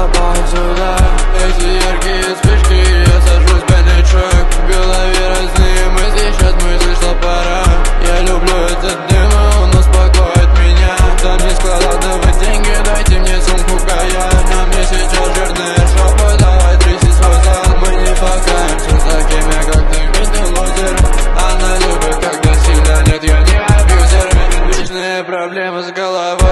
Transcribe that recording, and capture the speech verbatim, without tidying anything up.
тобой сюда. Эти яркие вспышки, я сажусь в пятничок. В голове разные мысли, сейчас мысли, что пора. Я люблю этот дым, он успокоит меня. Там не складывать деньги, дайте мне сумку каяк. На мне сейчас жирные шопы, давай тряси свой зад. Мы не покаемся с такими, как ты, ведь ты лузер. Она любит, когда сильно нет, я не абьюзер. Вечные проблемы с головой.